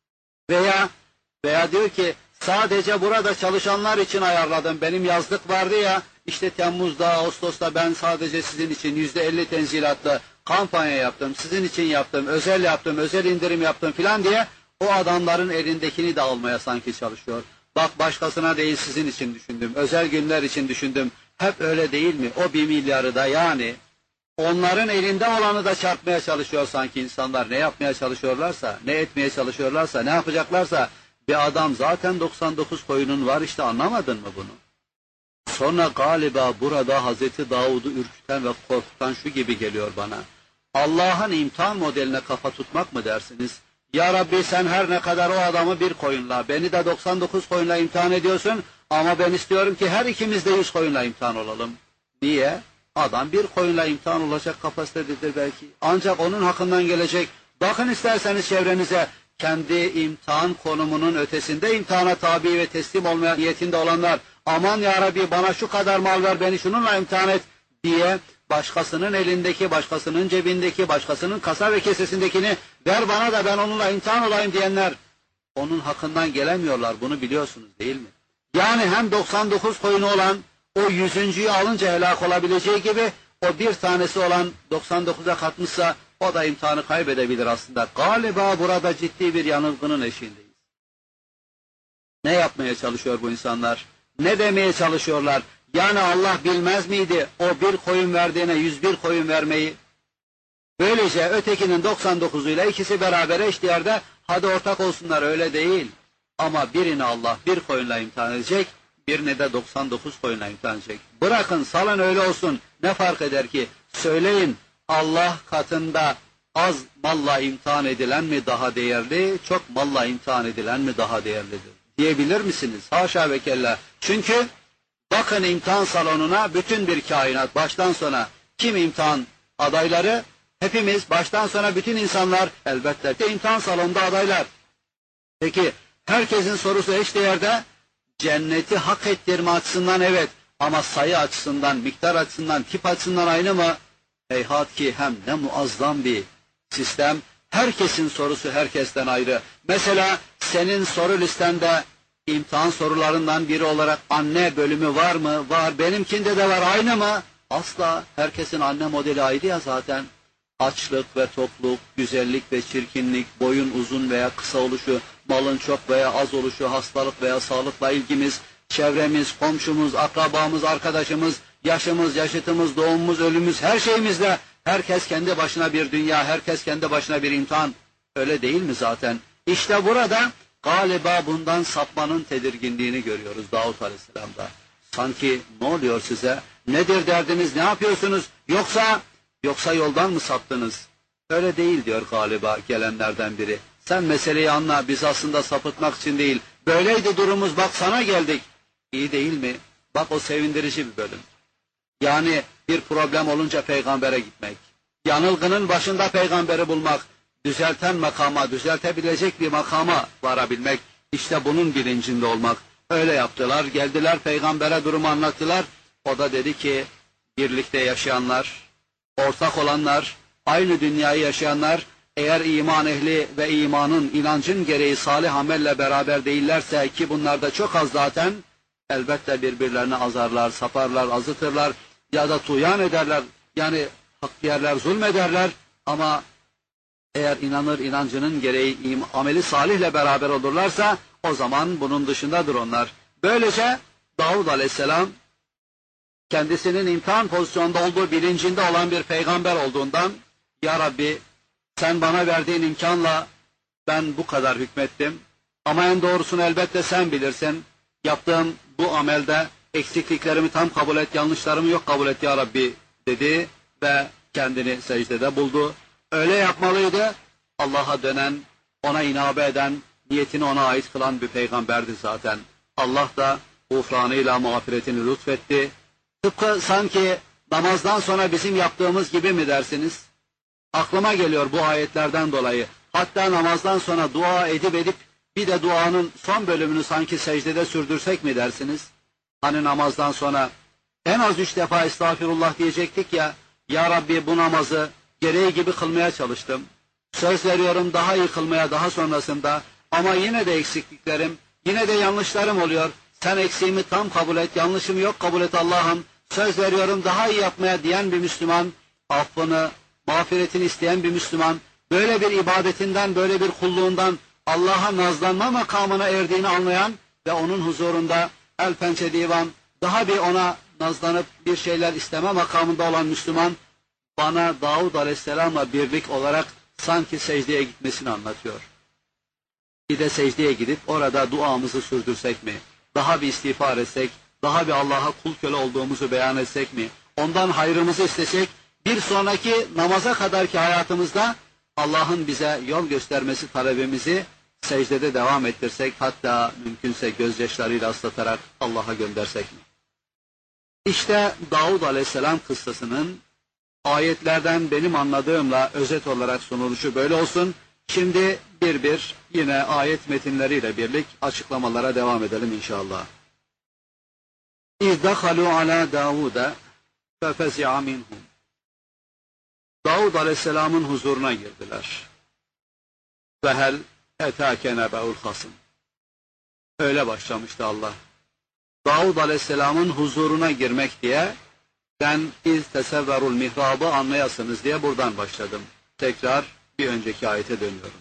S1: Veya diyor ki, sadece burada çalışanlar için ayarladım, benim yazlık vardı ya, işte Temmuz'da, Ağustos'ta ben sadece sizin için %50 tenzilatlı kampanya yaptım, sizin için yaptım, özel indirim yaptım filan diye o adamların elindekini de almaya sanki çalışıyor. Bak başkasına değil sizin için düşündüm, özel günler için düşündüm. Hep öyle değil mi? O 1 milyarı da yani onların elinde olanı da çarpmaya çalışıyor sanki insanlar. Ne yapmaya çalışıyorlarsa, ne etmeye çalışıyorlarsa, ne yapacaklarsa bir adam zaten 99 koyunun var işte anlamadın mı bunu? Sonra galiba burada Hazreti Davud'u ürküten ve korkutan şu gibi geliyor bana. Allah'ın imtihan modeline kafa tutmak mı dersiniz? Ya Rabbi sen her ne kadar o adamı bir koyunla, beni de 99 koyunla imtihan ediyorsun ama ben istiyorum ki her ikimiz de 100 koyunla imtihan olalım. Niye? Adam bir koyunla imtihan olacak kapasitededir belki. Ancak onun hakkından gelecek. Bakın isterseniz çevrenize, kendi imtihan konumunun ötesinde imtihana tabi ve teslim olmaya niyetinde olanlar, aman ya Rabbi bana şu kadar mal ver, beni şununla imtihan et diye başkasının elindeki, başkasının cebindeki, başkasının kasa ve kesesindekini ver bana da ben onunla imtihan olayım diyenler, onun hakkından gelemiyorlar, bunu biliyorsunuz değil mi? Yani hem 99 koyunu olan o 100.'yü alınca helak olabileceği gibi o bir tanesi olan 99'a katmışsa o da imtihanı kaybedebilir aslında. Galiba burada ciddi bir yanılgının eşiğindeyiz. Ne yapmaya çalışıyor bu insanlar? Ne demeye çalışıyorlar? Yani Allah bilmez miydi o bir koyun verdiğine 101 koyun vermeyi? Böylece ötekinin 99'uyla ikisi beraber eşdeğerde hadi ortak olsunlar, öyle değil. Ama birini Allah bir koyunla imtihan edecek, birini de 99 koyunla imtihan edecek. Bırakın salın öyle olsun, ne fark eder ki? Söyleyin, Allah katında az malla imtihan edilen mi daha değerli, çok malla imtihan edilen mi daha değerlidir? Diyebilir misiniz? Haşa ve kella. Çünkü bakın imtihan salonuna bütün bir kainat baştan sona, kim imtihan adayları? Hepimiz baştan sona bütün insanlar elbette de imtihan salonunda adaylar. Peki herkesin sorusu eşdeğerde, cenneti hak ettirme açısından evet ama sayı açısından, miktar açısından, tip açısından aynı mı? Heyhat ki hem ne muazzam bir sistem, herkesin sorusu herkesten ayrı. Mesela senin soru listende imtihan sorularından biri olarak anne bölümü var mı? Var. Benimkinde de var. Aynı mı? Asla. Herkesin anne modeli ayrı ya zaten. Açlık ve tokluk, güzellik ve çirkinlik, boyun uzun veya kısa oluşu, malın çok veya az oluşu, hastalık veya sağlıkla ilgimiz, çevremiz, komşumuz, akrabamız, arkadaşımız, yaşımız, yaşıtımız, doğumumuz, ölümümüz, her şeyimizle herkes kendi başına bir dünya, herkes kendi başına bir imtihan. Öyle değil mi zaten? İşte burada galiba bundan sapmanın tedirginliğini görüyoruz Davut Aleyhisselam'da. Sanki ne oluyor size? Nedir derdiniz? Ne yapıyorsunuz? Yoksa yoldan mı saptınız? Öyle değil diyor galiba gelenlerden biri. Sen meseleyi anla, biz aslında sapıtmak için değil. Böyleydi durumumuz, bak sana geldik. İyi değil mi? Bak o sevindirici bir bölüm. Yani bir problem olunca peygambere gitmek. Yanılgının başında peygamberi bulmak. Düzelten makama, düzeltebilecek bir makama varabilmek. İşte bunun bilincinde olmak. Öyle yaptılar, geldiler peygambere durumu anlattılar. O da dedi ki, birlikte yaşayanlar, ortak olanlar, aynı dünyayı yaşayanlar, eğer iman ehli ve imanın, inancın gereği salih amelle beraber değillerse, ki bunlar da çok az zaten, elbette birbirlerini azarlar, saparlar, azıtırlar ya da tuğyan ederler, yani hak yerler, zulmederler ama eğer inanır, inancının gereği ameli salihle beraber olurlarsa o zaman bunun dışındadır onlar. Böylece Davud Aleyhisselam kendisinin imtihan pozisyonda olduğu bilincinde olan bir peygamber olduğundan, Ya Rabbi sen bana verdiğin imkanla ben bu kadar hükmettim. Ama en doğrusunu elbette sen bilirsin. Yaptığım bu amelde eksikliklerimi tam kabul et, yanlışlarımı yok kabul et Ya Rabbi dedi ve kendini secdede buldu. Öyle yapmalıydı. Allah'a dönen, ona inabe eden, niyetini ona ait kılan bir peygamberdi zaten. Allah da gufranıyla mağfiretini lütfetti. Tıpkı sanki namazdan sonra bizim yaptığımız gibi mi dersiniz? Aklıma geliyor bu ayetlerden dolayı. Hatta namazdan sonra dua edip bir de duanın son bölümünü sanki secdede sürdürsek mi dersiniz? Hani namazdan sonra en az 3 defa estağfirullah diyecektik ya, Ya Rabbi bu namazı gereği gibi kılmaya çalıştım. Söz veriyorum daha iyi kılmaya daha sonrasında, ama yine de eksikliklerim, yine de yanlışlarım oluyor. Sen eksiğimi tam kabul et, yanlışımı yok kabul et Allah'ım. Söz veriyorum daha iyi yapmaya diyen bir Müslüman, affını, mağfiretini isteyen bir Müslüman, böyle bir ibadetinden, böyle bir kulluğundan Allah'a nazlanma makamına erdiğini anlayan ve onun huzurunda el pençe divan, daha bir ona nazlanıp bir şeyler isteme makamında olan Müslüman, bana Davud Aleyhisselam'la birlik olarak sanki secdeye gitmesini anlatıyor. Bir de secdeye gidip orada duamızı sürdürsek mi? Daha bir istiğfar etsek, daha bir Allah'a kul köle olduğumuzu beyan etsek mi? Ondan hayrımızı istesek, bir sonraki namaza kadarki hayatımızda Allah'ın bize yol göstermesi talebimizi secdede devam ettirsek, hatta mümkünse gözyaşlarıyla ıslatarak Allah'a göndersek mi? İşte Davud Aleyhisselam kıssasının ayetlerden benim anladığımla özet olarak sunuluşu böyle olsun. Şimdi bir yine ayet metinleriyle birlik açıklamalara devam edelim inşallah. İzdakalu ala Davud'a fefezi'a minhum. Davud Aleyhisselam'ın huzuruna girdiler. Ve hel etâke nebe'ul hasım. Öyle başlamıştı Allah. Davud Aleyhisselam'ın huzuruna girmek diye, ben iz tesevverul mihrabı anlayasınız diye buradan başladım. Tekrar bir önceki ayete dönüyorum.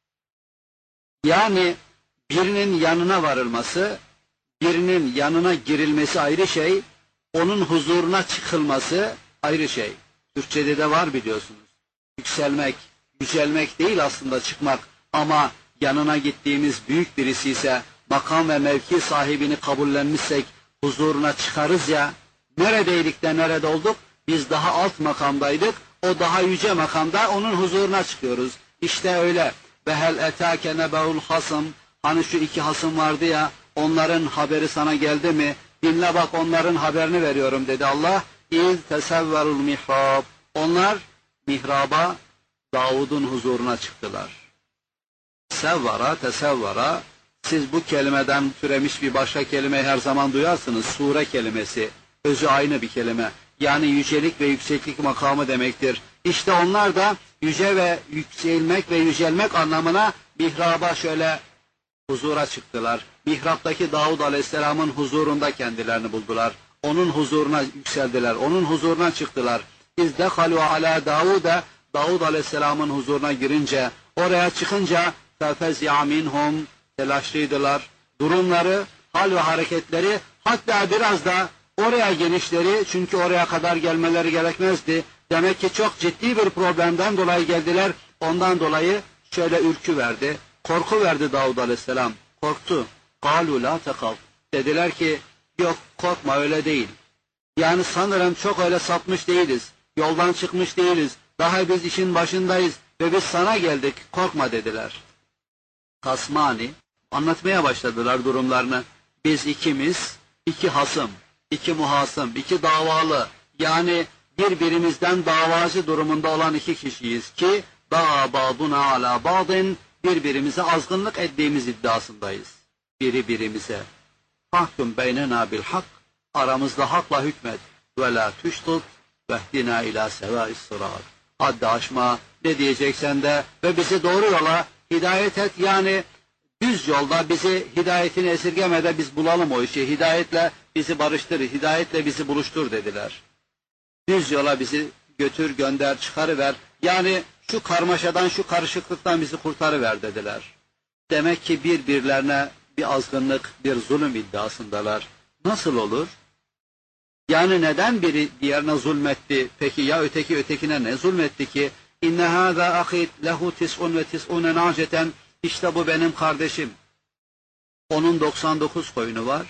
S1: Yani birinin yanına varılması, birinin yanına girilmesi ayrı şey, onun huzuruna çıkılması ayrı şey. Türkçede de var biliyorsunuz. Yükselmek, yücelmek değil aslında çıkmak, ama yanına gittiğimiz büyük birisi ise, makam ve mevki sahibini kabullenmişsek huzuruna çıkarız ya. Neredeydik de nerede olduk? Biz daha alt makamdaydık, o daha yüce makamda, onun huzuruna çıkıyoruz. İşte öyle. Ve hel etâke nebe'ul hasım. Hani şu iki hasım vardı ya, onların haberi sana geldi mi? Dinle bak, onların haberini veriyorum dedi Allah. İz tesevverul mihrab. Onlar mihraba, Davud'un huzuruna çıktılar. Sevvara, tesevvara, siz bu kelimeden türemiş bir başka kelimeyi her zaman duyarsınız. Sure kelimesi, özü aynı bir kelime. Yani yücelik ve yükseklik makamı demektir. İşte onlar da yüce ve yükselmek ve yücelmek anlamına mihraba, şöyle huzura çıktılar. Mihraptaki Davud Aleyhisselam'ın huzurunda kendilerini buldular. Onun huzuruna yükseldiler. Onun huzuruna çıktılar. İzdekalu ala Davud'a, Davud Aleyhisselam'ın huzuruna girince, oraya çıkınca fefezya minhum, telaşlıydılar. Durumları, hal ve hareketleri, hatta biraz da oraya gelişleri, çünkü oraya kadar gelmeleri gerekmezdi. Demek ki çok ciddi bir problemden dolayı geldiler. Ondan dolayı şöyle ürkü verdi, korku verdi Davud Aleyhisselam. Korktu. Kalu la tekal. Dediler ki yok, korkma, öyle değil. Yani sanırım çok öyle sapmış değiliz. Yoldan çıkmış değiliz. Daha biz işin başındayız ve biz sana geldik. Korkma dediler. Kasmani anlatmaya başladılar durumlarını. Biz ikimiz, iki hasım, iki muhasım, iki davalı, yani birbirimizden davacı durumunda olan iki kişiyiz ki dağa ba'duna ala ba'din, birbirimize azgınlık ettiğimiz iddiasındayız. Biri birimize fahkum beynena bil hak, aramızda hakla hükmet, ve la tuştut vehdina ila sevâis sırat. Haddi aşma, ne diyeceksen de ve bizi doğru yola hidayet et, yani düz yolda bizi hidayetini esirgeme de biz bulalım o işi. Hidayetle bizi barıştır, hidayetle bizi buluştur dediler. Düz yola bizi götür, gönder, çıkarıver. Yani şu karmaşadan, şu karışıklıktan bizi kurtarıver dediler. Demek ki birbirlerine bir azgınlık, bir zulüm iddiasındalar. Nasıl olur? Yani neden biri diğerine zulmetti? Peki ya öteki ötekine ne zulmetti ki? İnne hâzâ ahîd lehu tis'un ve tis'une nâceten. İşte bu benim kardeşim. Onun 99 koyunu var.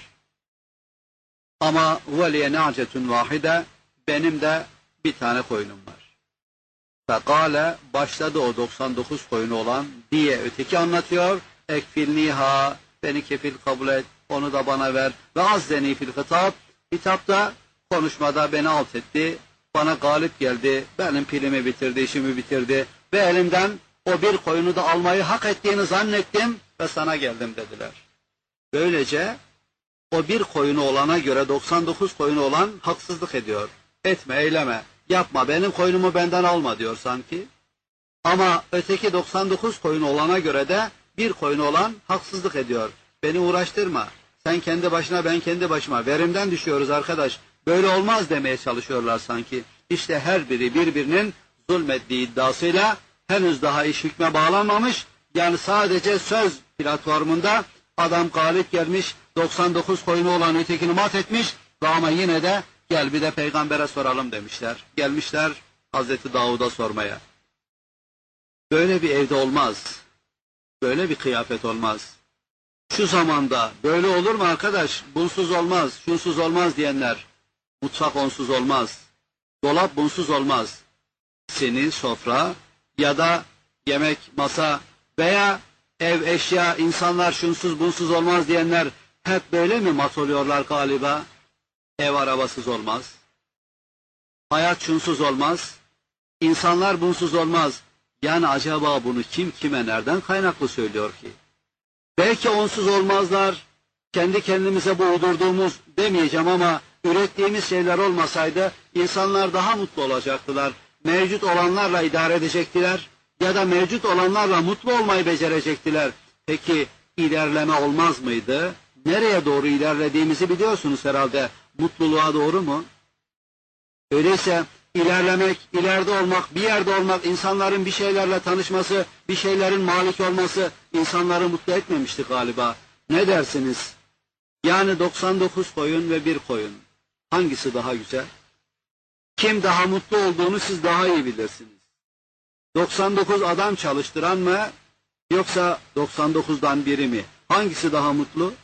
S1: Ama veliye nâcetun vâhide. Benim de bir tane koyunum var. Fekâle, başladı o 99 koyunu olan diye öteki anlatıyor. Ekfilniha, beni kefil kabul et, onu da bana ver. Ve azzeni fil hitap, hitapta, konuşmada beni alt etti. Bana galip geldi, benim pilimi bitirdi, işimi bitirdi. Ve elimden o bir koyunu da almayı hak ettiğini zannettim ve sana geldim dediler. Böylece o bir koyunu olana göre 99 koyunu olan haksızlık ediyor. Etme, eyleme, yapma, benim koyunumu benden alma diyor sanki. Ama öteki 99 koyunu olana göre de bir koyunu olan haksızlık ediyor. Beni uğraştırma, sen kendi başına, ben kendi başıma, verimden düşüyoruz arkadaş. Böyle olmaz demeye çalışıyorlar sanki. İşte her biri birbirinin zulmettiği iddiasıyla henüz daha iş hükme bağlanmamış. Yani sadece söz platformunda adam galip gelmiş, 99 koyunu olan ötekini mat etmiş ve ama yine de gel bir de peygambere soralım demişler. Gelmişler Hazreti Davud'a sormaya. Böyle bir evde olmaz. Böyle bir kıyafet olmaz. Şu zamanda böyle olur mu arkadaş? Bunsuz olmaz, şunsuz olmaz diyenler. Mutfak onsuz olmaz. Dolap bunsuz olmaz. Seni, sofra ya da yemek, masa veya ev, eşya, insanlar şunsuz bunsuz olmaz diyenler hep böyle mi mat oluyorlar galiba? Ev arabasız olmaz. Hayat şunsuz olmaz. İnsanlar bunsuz olmaz. Yani acaba bunu kim kime nereden kaynaklı söylüyor ki? Belki onsuz olmazlar. Kendi kendimize bu uydurduğumuz demeyeceğim ama ürettiğimiz şeyler olmasaydı insanlar daha mutlu olacaktılar. Mevcut olanlarla idare edecektiler ya da mevcut olanlarla mutlu olmayı becerecektiler. Peki ilerleme olmaz mıydı? Nereye doğru ilerlediğimizi biliyorsunuz herhalde. Mutluluğa doğru mu? Öyleyse ilerlemek, ileride olmak, bir yerde olmak, insanların bir şeylerle tanışması, bir şeylerin malik olması insanları mutlu etmemişti galiba. Ne dersiniz? Yani 99 koyun ve bir koyun. Hangisi daha güzel? Kim daha mutlu olduğunu siz daha iyi bilirsiniz. 99 adam çalıştıran mı yoksa 99'dan biri mi? Hangisi daha mutlu?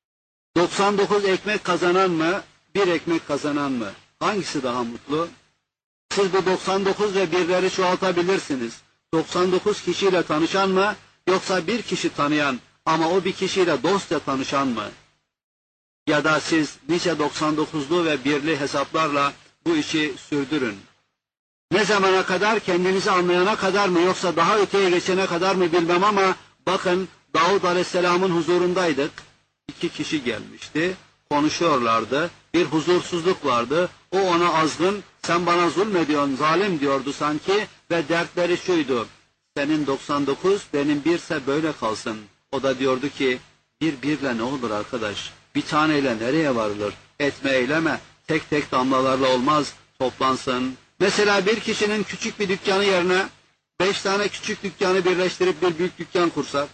S1: 99 ekmek kazanan mı, bir ekmek kazanan mı? Hangisi daha mutlu? Siz bu 99 ve birleri çoğaltabilirsiniz. 99 kişiyle tanışan mı yoksa bir kişi tanıyan ama o bir kişiyle dostça tanışan mı? Ya da siz nice 99'lu ve birli hesaplarla bu işi sürdürün. Ne zamana kadar? Kendinizi anlayana kadar mı yoksa daha öteye geçene kadar mı bilmem ama bakın Davud Aleyhisselam'ın huzurundaydık. 2 kişi gelmişti. Konuşuyorlardı. Bir huzursuzluk vardı. O ona azgın, sen bana zulmediyorsun, zalim diyordu sanki ve dertleri şuydu. Senin 99, benim birse böyle kalsın. O da diyordu ki, birle ne olur arkadaş? Bir taneyle nereye varılır? Etme eyleme, tek tek damlalarla olmaz, toplansın. Mesela bir kişinin küçük bir dükkanı yerine 5 tane küçük dükkanı birleştirip bir büyük dükkan kursak,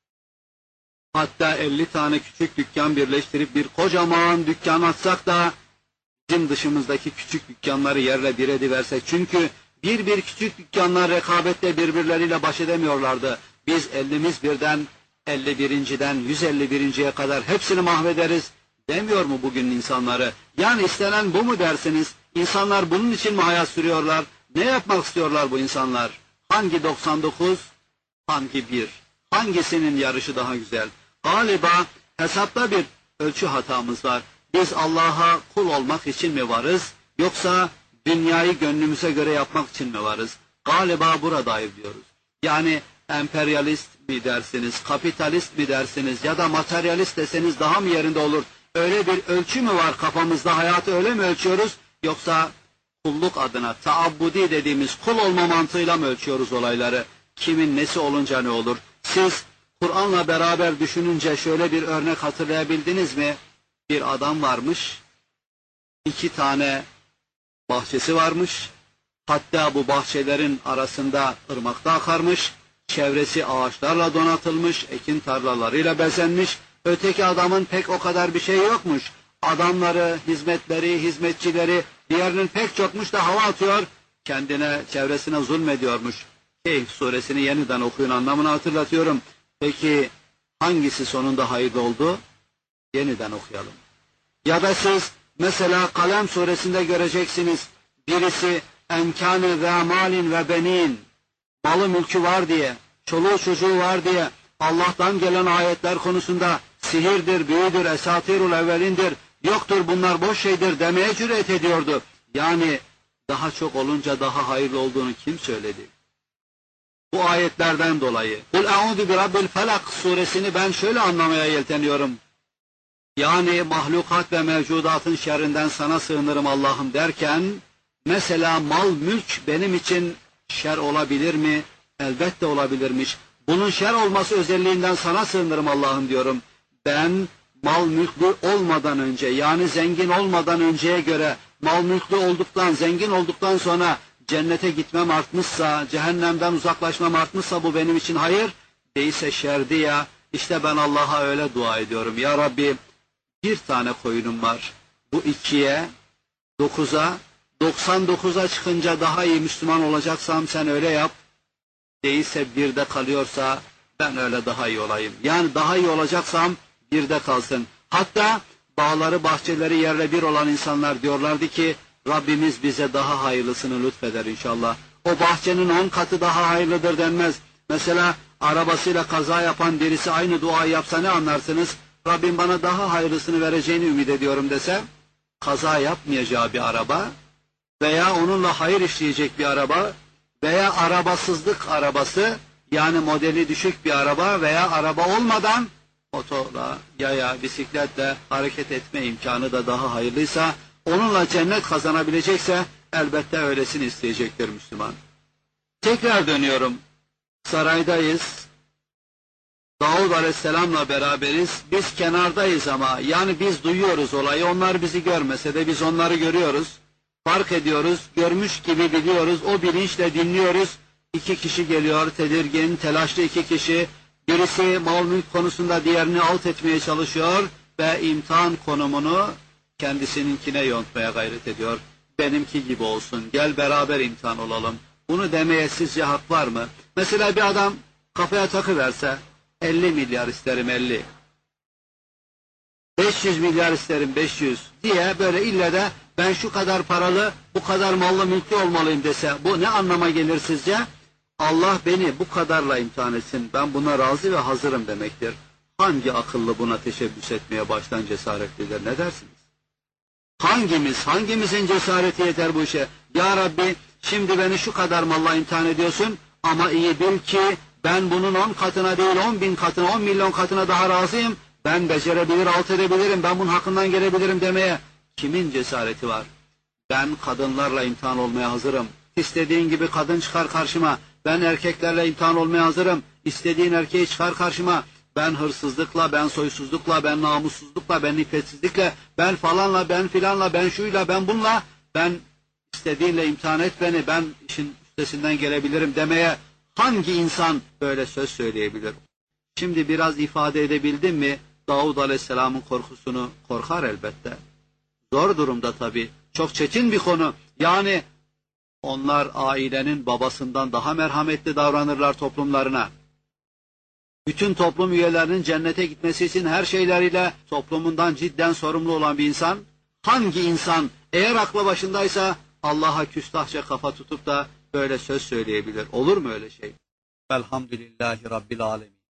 S1: hatta 50 tane küçük dükkan birleştirip bir kocaman dükkan açsak da bizim dışımızdaki küçük dükkanları yerle bir ediversek. Çünkü bir küçük dükkanlar rekabette birbirleriyle baş edemiyorlardı. Biz 50'miz birden 51.den 151.ye kadar hepsini mahvederiz demiyor mu bugün insanları? Yani istenen bu mu dersiniz? İnsanlar bunun için mi hayat sürüyorlar? Ne yapmak istiyorlar bu insanlar? Hangi 99? Hangi bir? Hangisinin yarışı daha güzel? Galiba hesapta bir ölçü hatamız var. Biz Allah'a kul olmak için mi varız? Yoksa dünyayı gönlümüze göre yapmak için mi varız? Galiba burada diyoruz. Yani emperyalist mi dersiniz, kapitalist mi dersiniz ya da materyalist deseniz daha mı yerinde olur? Öyle bir ölçü mü var kafamızda? Hayatı öyle mi ölçüyoruz? Yoksa kulluk adına taabbudi dediğimiz kul olma mantığıyla mı ölçüyoruz olayları? Kimin nesi olunca ne olur? Siz Kur'an'la beraber düşününce şöyle bir örnek hatırlayabildiniz mi? Bir adam varmış, 2 tane bahçesi varmış, hatta bu bahçelerin arasında ırmakta akarmış, çevresi ağaçlarla donatılmış, ekin tarlalarıyla bezenmiş, öteki adamın pek o kadar bir şey yokmuş, adamları, hizmetleri, hizmetçileri, diğerinin pek çokmuş da hava atıyor, kendine, çevresine zulmediyormuş. Kehf suresini yeniden okuyun, anlamını hatırlatıyorum. Peki hangisi sonunda hayırlı oldu? Yeniden okuyalım. Ya da siz mesela Kalem suresinde göreceksiniz. Birisi enkâne zâ mâlin ve benin, malı mülkü var diye, çoluğu çocuğu var diye Allah'tan gelen ayetler konusunda sihirdir, büyüdür, esatirul evvelindir, yoktur bunlar boş şeydir demeye cüret ediyordu. Yani daha çok olunca daha hayırlı olduğunu kim söyledi? Bu ayetlerden dolayı. Kul eûzü bi rabbil felak suresini ben şöyle anlamaya yelteniyorum. Yani mahlukat ve mevcudatın şerrinden sana sığınırım Allah'ım derken, mesela mal mülk benim için şer olabilir mi? Elbette olabilirmiş. Bunun şer olması özelliğinden sana sığınırım Allah'ım diyorum. Ben mal mülklü olmadan önce, yani zengin olmadan önceye göre mal mülklü olduktan, zengin olduktan sonra cennete gitmem artmışsa, cehennemden uzaklaşmam artmışsa bu benim için hayır, değilse şerdi ya. İşte ben Allah'a öyle dua ediyorum. Ya Rabbi, bir tane koyunum var. Bu 2'ye, 9'a, 99'a çıkınca daha iyi Müslüman olacaksam sen öyle yap. Değilse 1'de kalıyorsa ben öyle daha iyi olayım. Yani daha iyi olacaksam 1'de kalsın. Hatta bağları, bahçeleri yerle bir olan insanlar diyorlardı ki Rabbimiz bize daha hayırlısını lütfeder inşallah. O bahçenin 10 katı daha hayırlıdır denmez. Mesela arabasıyla kaza yapan birisi aynı duayı yapsa ne anlarsınız? Rabbim bana daha hayırlısını vereceğini ümit ediyorum dese, kaza yapmayacağı bir araba veya onunla hayır işleyecek bir araba veya arabasızlık arabası, yani modeli düşük bir araba veya araba olmadan motorla, yaya, bisikletle hareket etme imkanı da daha hayırlıysa, onunla cennet kazanabilecekse elbette öylesini isteyecektir Müslüman. Tekrar dönüyorum. Saraydayız. Davud Aleyhisselam'la beraberiz. Biz kenardayız ama, yani biz duyuyoruz olayı. Onlar bizi görmese de biz onları görüyoruz. Fark ediyoruz, görmüş gibi biliyoruz. O bilinçle dinliyoruz. 2 kişi geliyor, tedirgin, telaşlı 2 kişi. Birisi mal mülk konusunda diğerini alt etmeye çalışıyor ve imtihan konumunu kendisininkine yontmaya gayret ediyor. Benimki gibi olsun, gel beraber imtihan olalım. Bunu demeye sizce hak var mı? Mesela bir adam kafaya takıverse, 50 milyar isterim 50, 500 milyar isterim 500 diye böyle ille de ben şu kadar paralı, bu kadar mallı mülklü olmalıyım dese, bu ne anlama gelir sizce? Allah beni bu kadarla imtihan etsin, ben buna razı ve hazırım demektir. Hangi akıllı buna teşebbüs etmeye baştan cesaretlidir, ne dersiniz? Hangimizin cesareti yeter bu işe? Ya Rabbi, şimdi beni şu kadar malla imtihan ediyorsun ama iyi bil ki ben bunun 10 katına değil 10 bin katına, 10 milyon katına daha razıyım. Ben becerebilir, alt edebilirim, ben bunun hakkından gelebilirim demeye kimin cesareti var? Ben kadınlarla imtihan olmaya hazırım. İstediğin gibi kadın çıkar karşıma. Ben erkeklerle imtihan olmaya hazırım. İstediğin erkeği çıkar karşıma. Ben hırsızlıkla, ben soysuzlukla, ben namussuzlukla, ben iffetsizlikle, ben falanla, ben filanla, ben şuyla, ben bunla, ben istediğinle imtihan et beni, ben işin üstesinden gelebilirim demeye hangi insan böyle söz söyleyebilir? Şimdi biraz ifade edebildim mi Davud Aleyhisselam'ın korkusunu? Korkar elbette. Zor durumda tabii. Çok çetin bir konu. Yani onlar ailenin babasından daha merhametli davranırlar toplumlarına. Bütün toplum üyelerinin cennete gitmesi için her şeyleriyle toplumundan cidden sorumlu olan bir insan, hangi insan eğer aklı başındaysa Allah'a küstahça kafa tutup da böyle söz söyleyebilir? Olur mu öyle şey? Elhamdülillahi Rabbil Alemin.